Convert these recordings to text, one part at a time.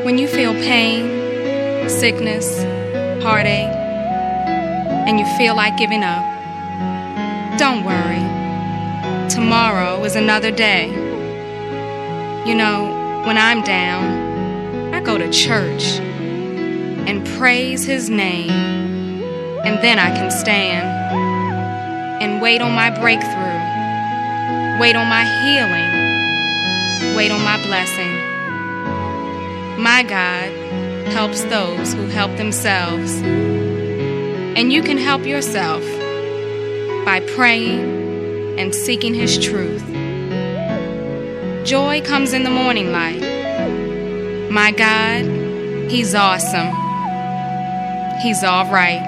When you feel pain, sickness, heartache, and you feel like giving up, don't worry. Tomorrow is another day. You know, when I'm down, I go to church and praise His name, and then I can stand and wait on my breakthrough, wait on my healing, wait on my blessing. My God helps those who help themselves. And you can help yourself by praying and seeking His truth. Joy comes in the morning light. My God, He's awesome. He's all right.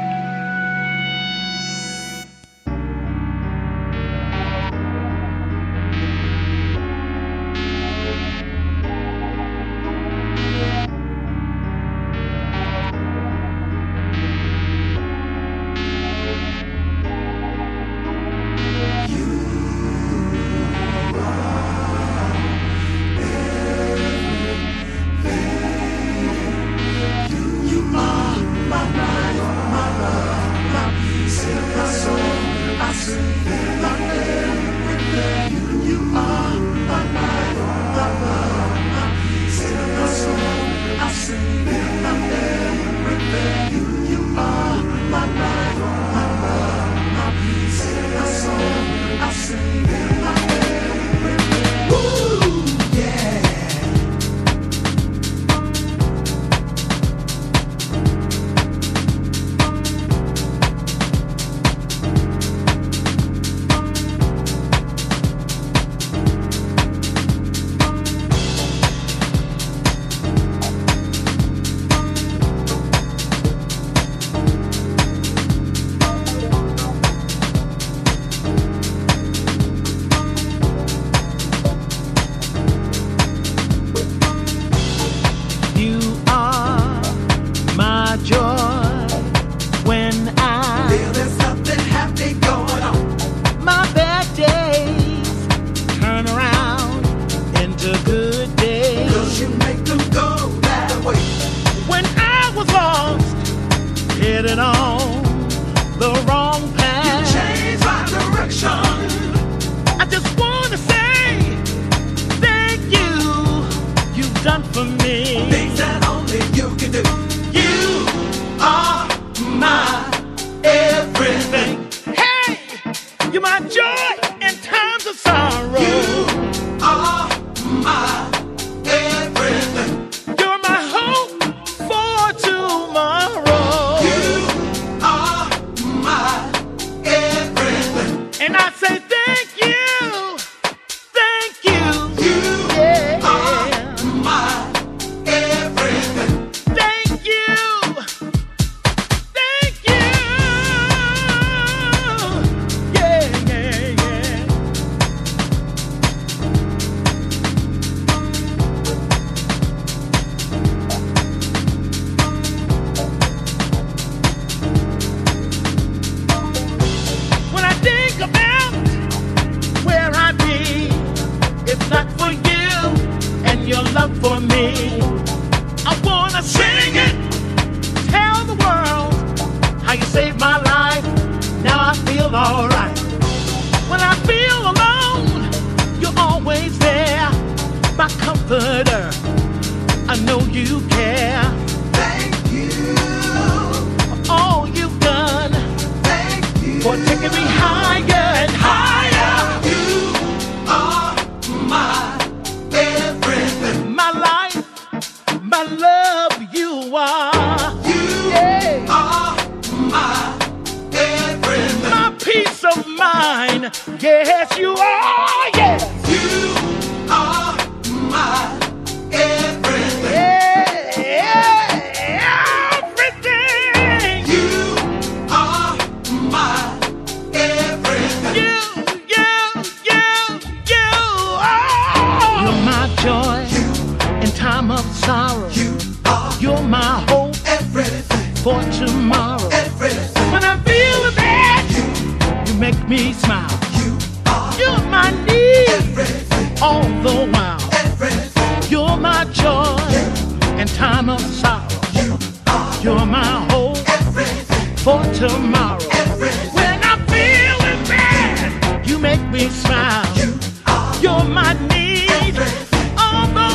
All the while, you're my joy, in time of sorrow. You're my hope for tomorrow. When I'm feeling bad, you make me smile. You're my need all the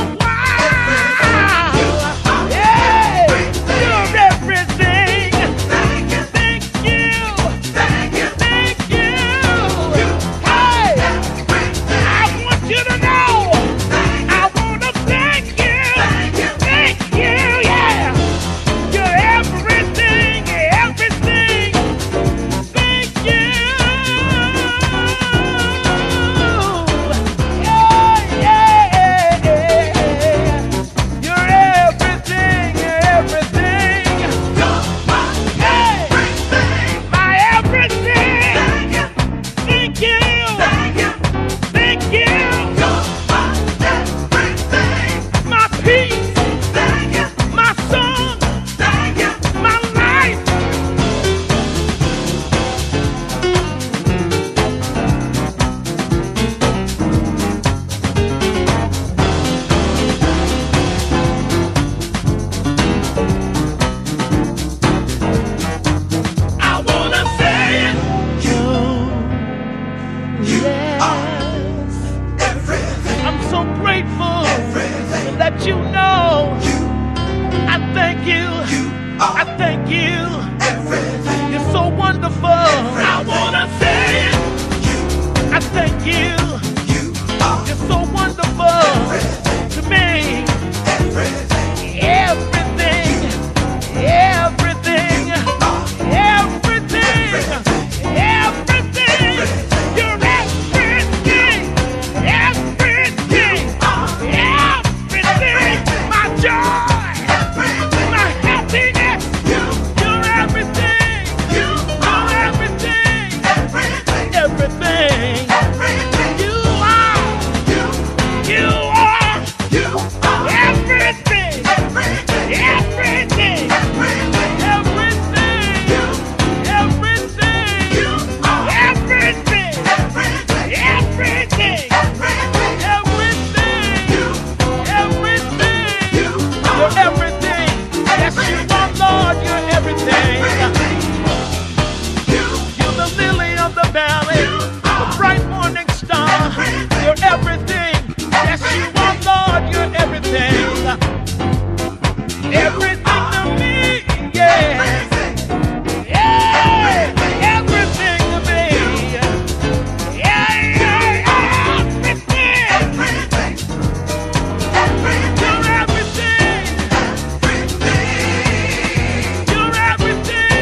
while. Yeah, you're everything. Thank you, thank you, thank you, thank you. Hey, I want you to know. I want to thank you, thank you, yeah. You're everything, everything. Thank you. Everything.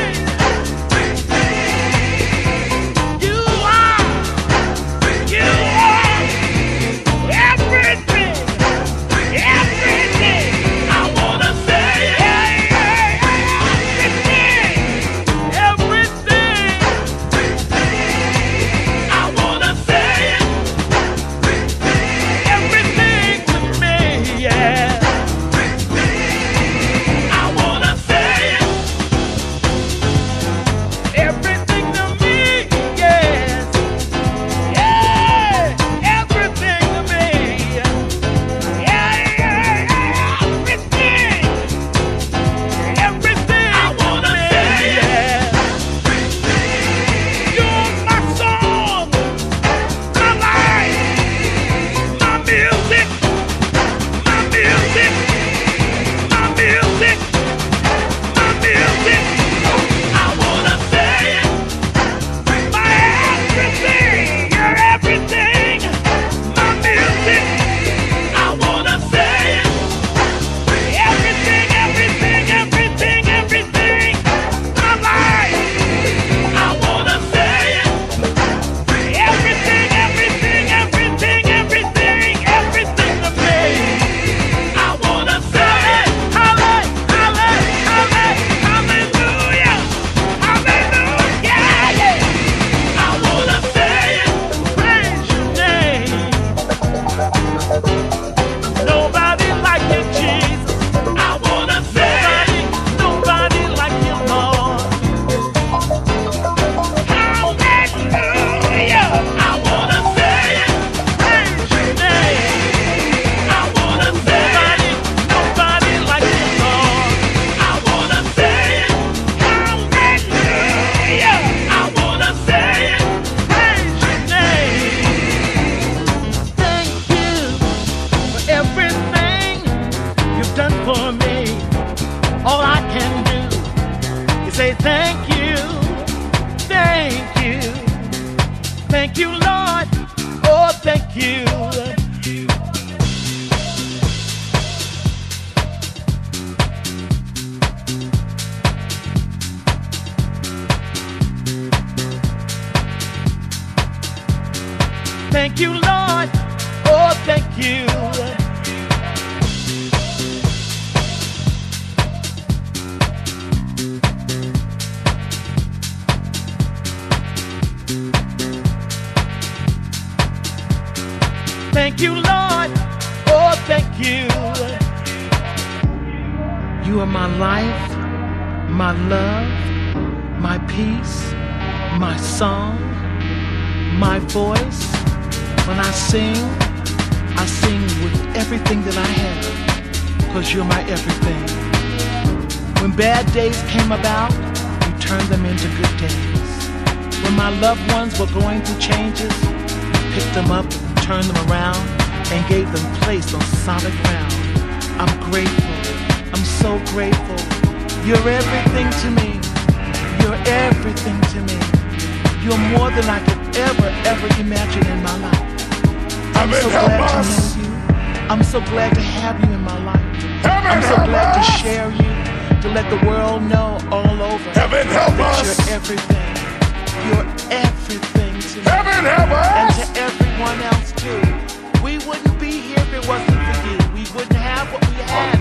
for me. All I can do is say thank you, thank you, thank you, Lord. Oh, thank you. Thank you, Lord. Oh, thank you. Thank you, Lord. Oh, thank you. You are my life, my love, my peace, my song, my voice. When I sing with everything that I have, because you're my everything. When bad days came about, you turned them into good days. When my loved ones were going through changes, you picked them up, turned them around, and gave them place on solid ground. I'm grateful. I'm so grateful. You're everything to me. You're everything to me. You're more than I could ever imagine in my life. I'm so glad to know you. I'm so glad to have you in my life. I'm so glad to share you, to let the world know all over that you're everything. You're everything to me. And to everyone else too. We wouldn't be here if it wasn't for you. We wouldn't have what we have.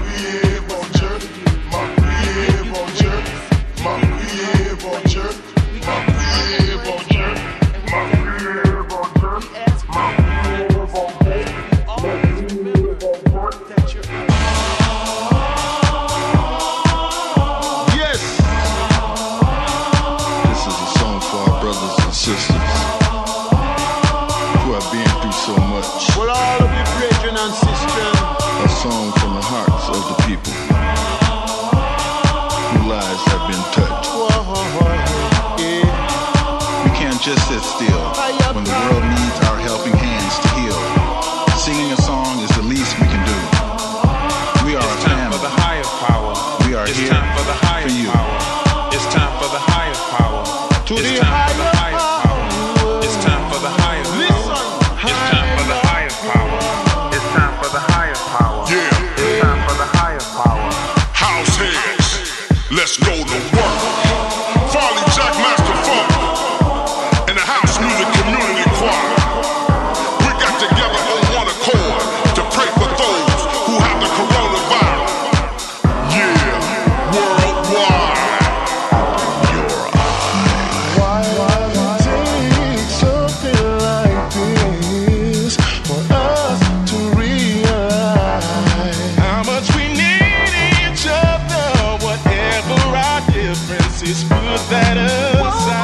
Just sit still when the world needs our helping hands to heal. Singing a song is the least we can do. We are a family. For the higher power. We are it's here time for the higher for you. Power. It's time for the higher power. It's time for the higher power. It's time for the higher power. It's time for the higher power. It's time for the higher power. Yeah. It's time for the higher power. House heads, let's go to work. Farley Jack Master Funk. House Music Community Choir. We got together on one accord to pray for those who have the coronavirus. Yeah, worldwide. Your eye. Why take something like this for us to realize how much we need each other? Whatever our differences, put that aside.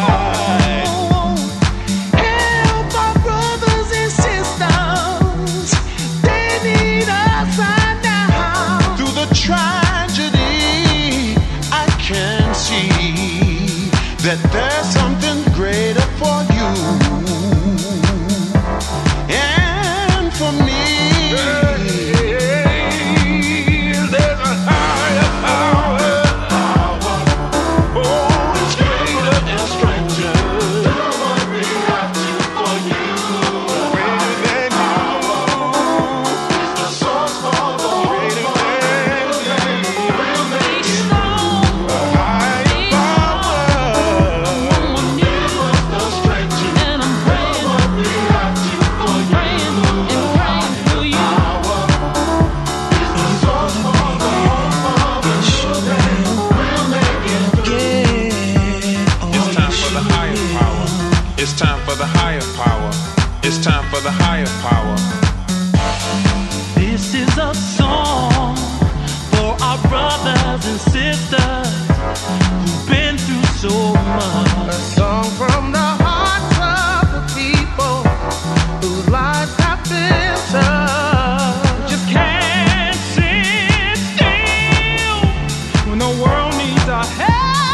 That there's something greater for you and for me. There's a higher power. Oh, it's greater and stranger. We have to for you. Greater than power. The source for the greater than will make it known. A higher power. It's time for the higher power. It's time for the higher power. This is a song for our brothers and sisters who've been through so much. A song from the hearts of the people whose lives have been touched. Just can't sit still when the world needs our help.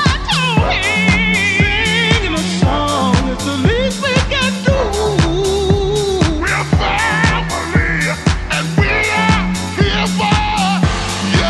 Singing a song is the least we can do. We're family, and we are here for you.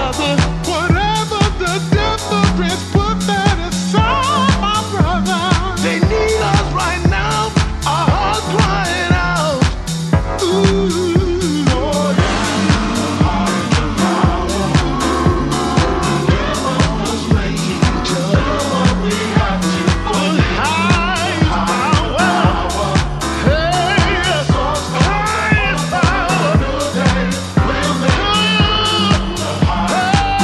other. Whatever the difference, put that aside, my brother. They need us right now, our hearts crying out. Ooh, oh yeah. Hey,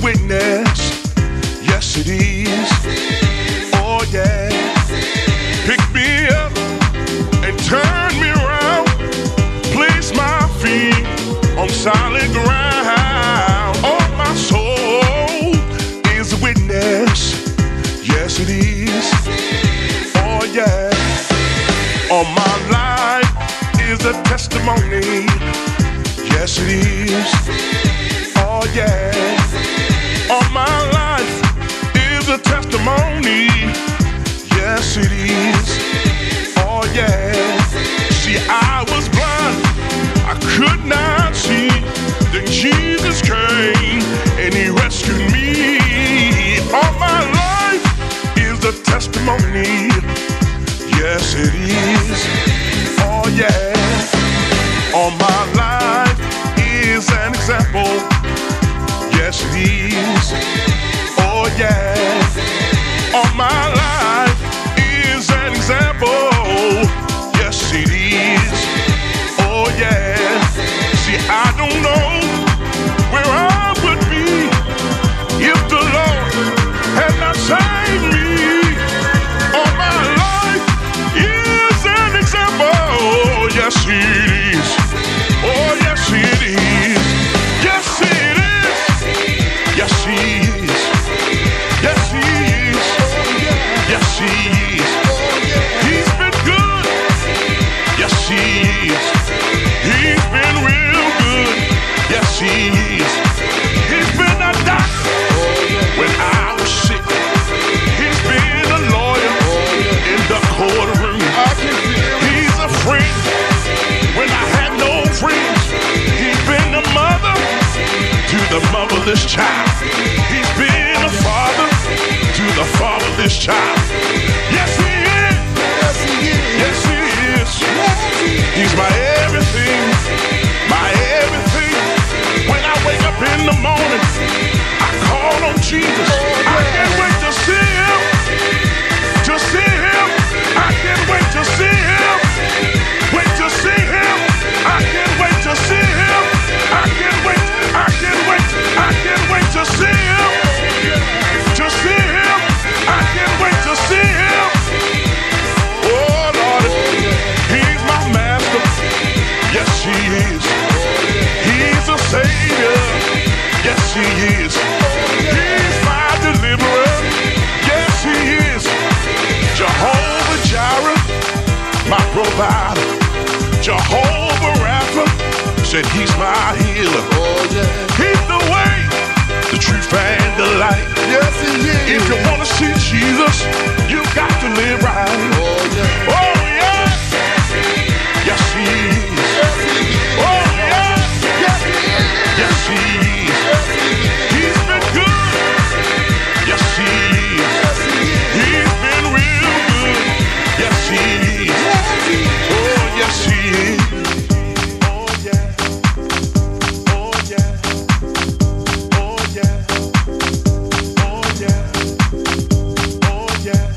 witness. Yes, it is. Oh, yeah. Pick me up and turn me around. Place my feet on solid ground. Oh, my soul is a witness. Yes, it is. Oh, yeah. All my life is a testimony. Yes, it is. Oh, yeah. All my life is a testimony. Yes, it is. Oh, yeah. See, I was blind. I could not see. Then Jesus came and he rescued me. All my life is a testimony. Yes, it is. Oh, yeah. All my life is an example. Yes, it is. Oh, yeah. All my life is an example. Yes, it is. Oh, yeah. See, I don't know where I would be if the Lord had not saved me. All my life is an example. Yes, it is. Oh, yes, it is. Yes, it is. Yes, he is. Yes, he is. Yes, he is. He's been good. Yes, he is. He's been real good. Yes, he is. He's been a doctor when I was sick. He's been a lawyer in the courtroom. He's a friend when I had no friends. He's been a mother to the motherless child. He's been a father to the fatherless child. Yes, he is. Yes, he is. He's my everything, my everything. When I wake up in the morning, I call on Jesus. I can't wait to see him, to see him. I can't wait to see him, wait to see him. I can't wait to see him. I can't wait, I can't wait, I can't wait to see him, to see him. I can't wait to see him. Oh, Lord, he's my master. Yes, he is. He's a savior. Yes, he is. He's my deliverer. Yes, he is. Jehovah Jireh, my provider. Jehovah Rapha said he's my healer. He's the way, the truth, and the light. Yes, he is. If you want to see Jesus, you got to live right. Oh, yeah. Yes, he is. Oh, yeah. Yes, he is. He's been good. Yes, he is. He's been real good. Yes, he is. Oh, yes, he is. Oh, yeah. Oh, yeah. Oh, yeah. Oh, yeah. Oh, yeah.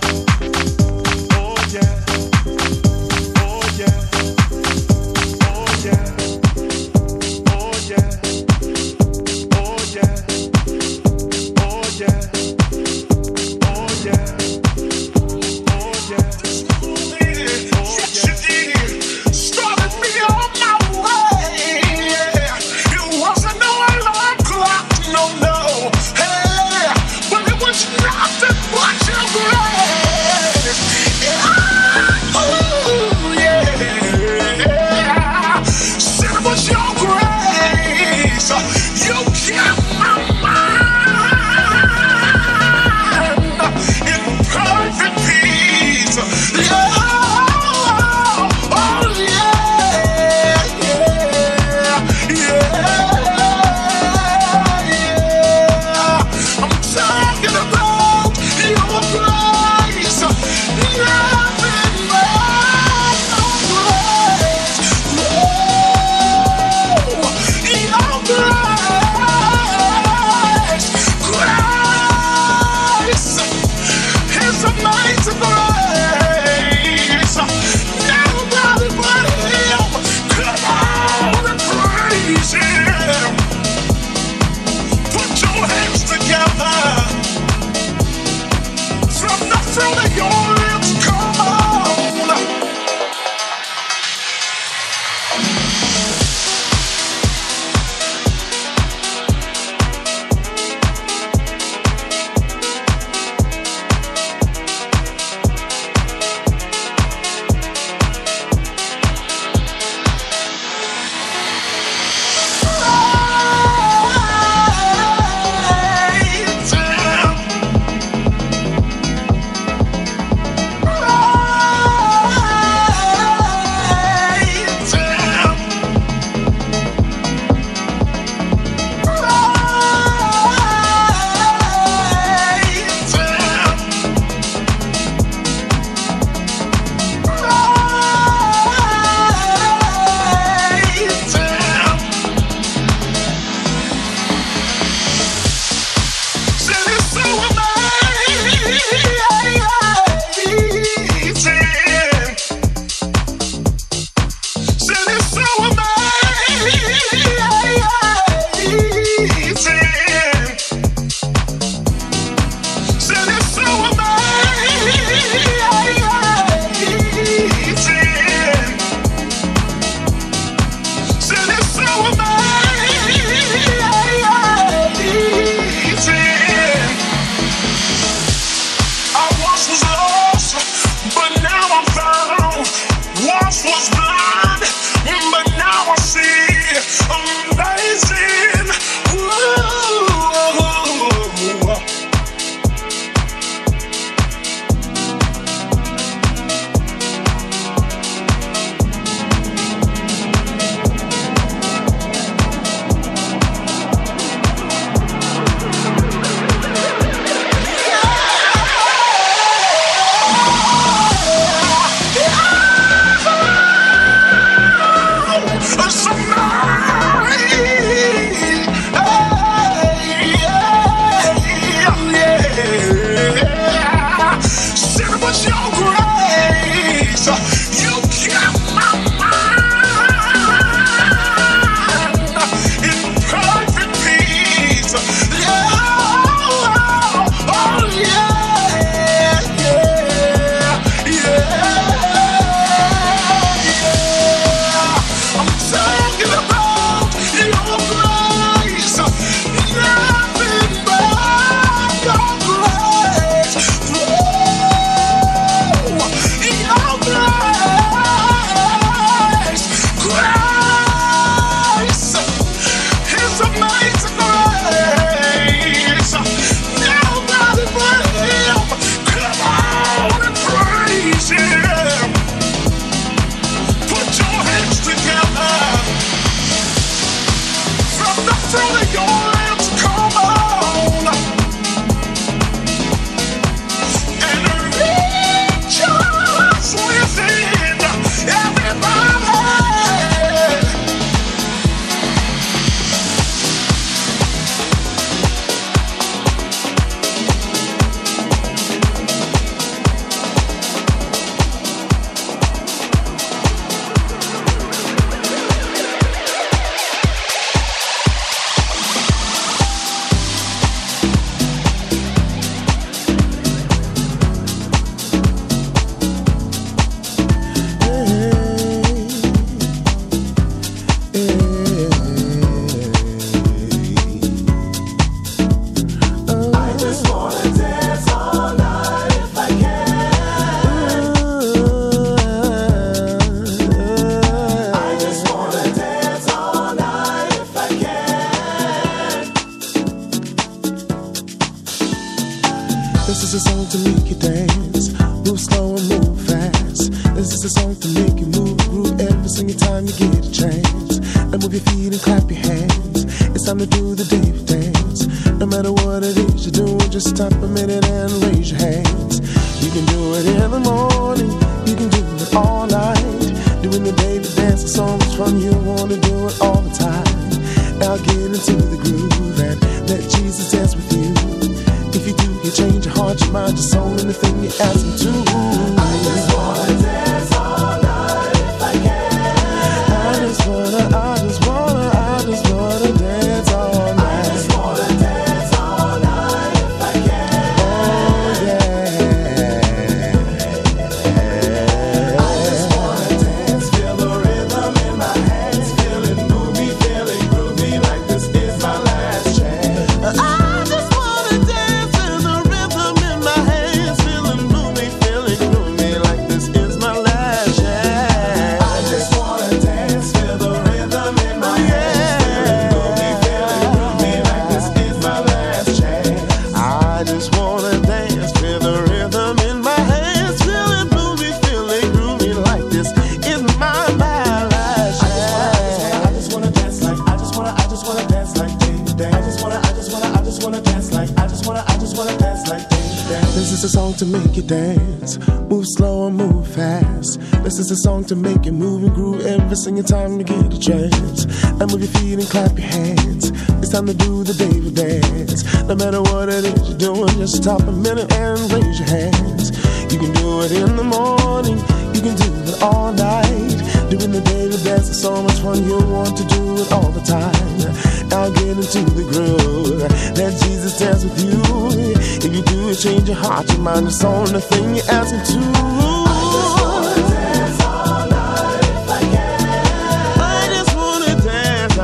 to make you dance. Move slow or move fast. This is a song to make you move and groove every single time you get a chance. And move your feet and clap your hands. It's time to do the David dance. No matter what it is you're doing, just stop a minute and raise your hands. You can do it in the morning, you can do it all night. Doing the David dance is so much fun, you'll want to do it all the time. Now get into the groove, let Jesus dance with you. If you do it, change your heart, your mind, it's on the thing you're asking to. I just wanna dance all night if I can. I just wanna dance,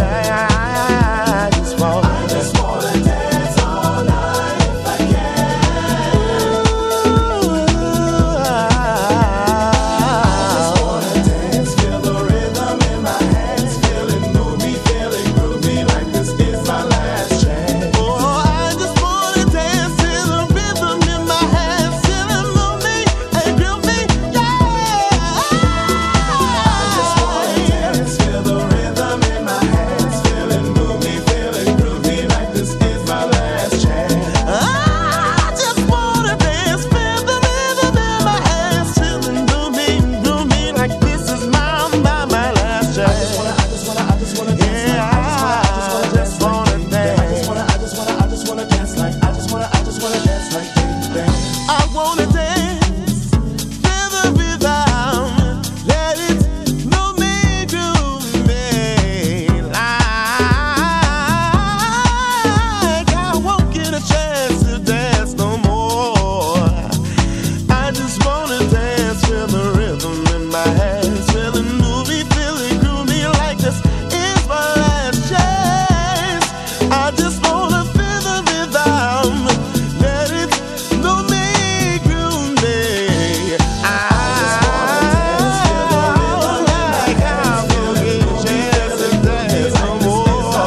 I just wanna dance all night if I can. I just wanna dance, feel the rhythm in my hands, feel it move me, feel it groove me like this is my last chance. Oh, I just wanna dance to the rhythm in my hands, feel it move me and groove me, yeah. I just wanna dance, feel the rhythm in my hands, feel it move me, feel it groove me like this is my last chance. I just wanna dance, feel the rhythm in my hands, feel it move me like this is my last chance. I just wanna dance, yeah. I just wanna dance, I just wanna dance like, I just wanna dance like David dance. I wanna dance, feel the rhythm, let it move me, groove me like I won't get a chance to dance no more. I just wanna dance, feel the rhythm in my hands, feel it move me, feel it groove me like this is my last chance. I just wanna feel the rhythm, let it move me, groove me. I just wanna dance, feel the rhythm like I won't get a chance to dance no more.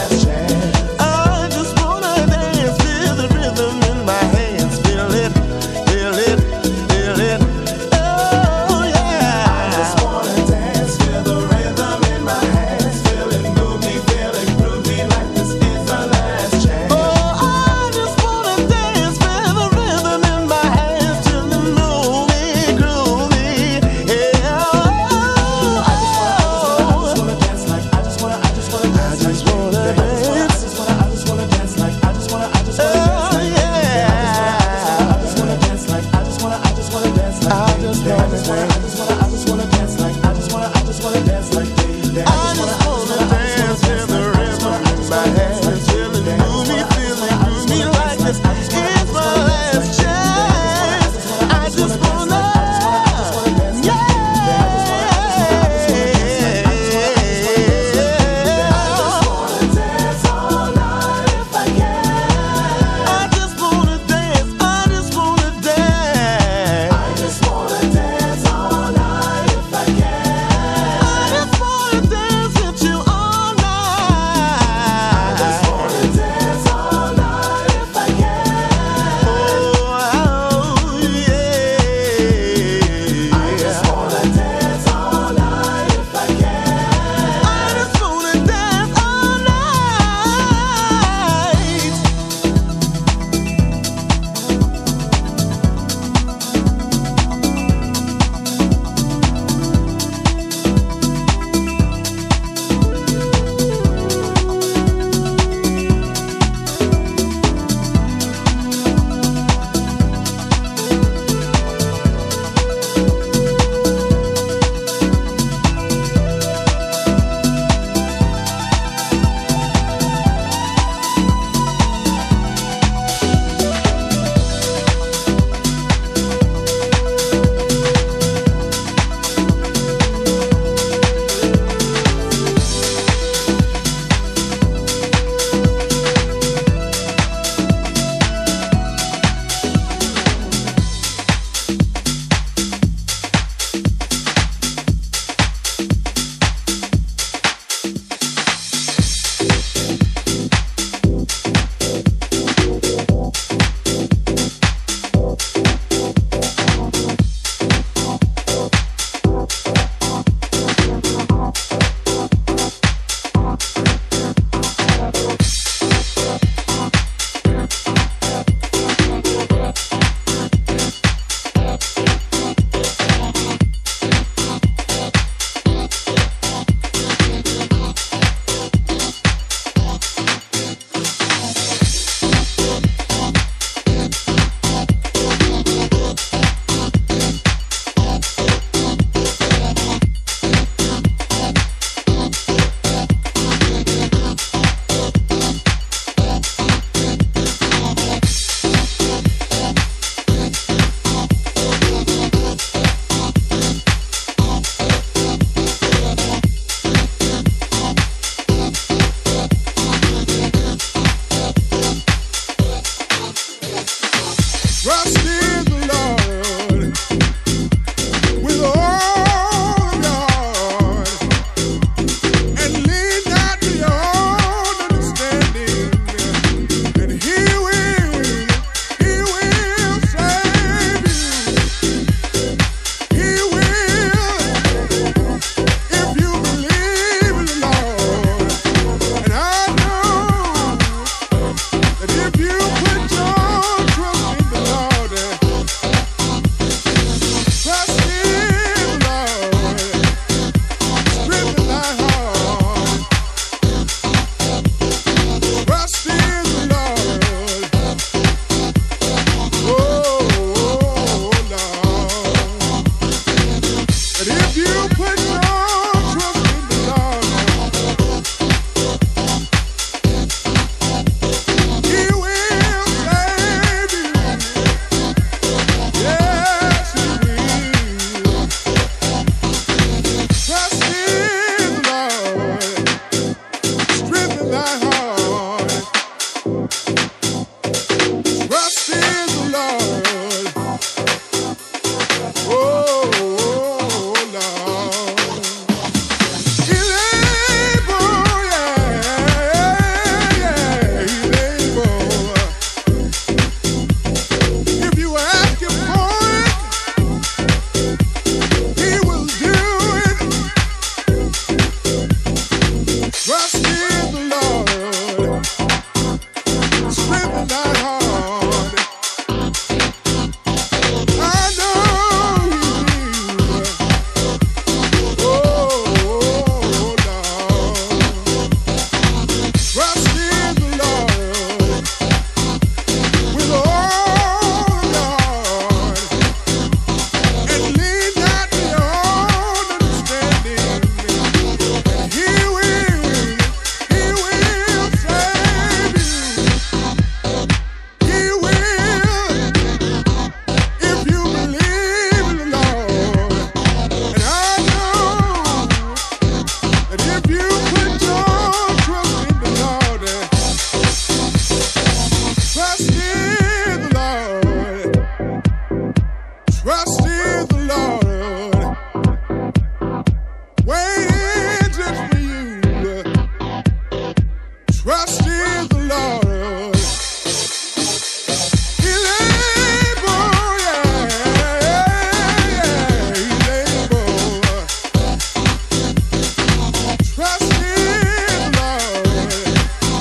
I just wanna dance, feel the rhythm in my hands, feel it, feel it, feel it. Oh yeah. I just wanna dance, feel the rhythm in my hands, feel it move me, feel it groove me like this is my last chance. Oh, I just wanna dance, feel the rhythm in my hands, feel it move me, groove me, yeah. I just wanna dance like, I just wanna dance like, I just wanna dance like, I just wanna dance like, oh yeah. I just wanna dance like, I just wanna dance like, I just wanna dance like, I just wanna dance like, I just wanna dance like David dance. I just wanna dance, feel the rhythm in my hands, feel it move me, feel it groove me like this is my last chance. I just wanna, yeah. I just wanna dance all night if I can. I just wanna dance, I just wanna dance. I just wanna dance all night. Trust in the Lord. Waiting just for you. Trust in the Lord. He's able, yeah, he's able. Trust in the Lord.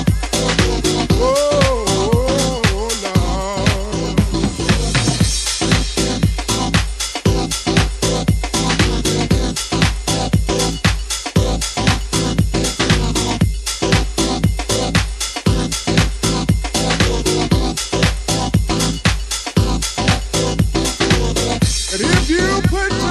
Oh, Lord. And if you put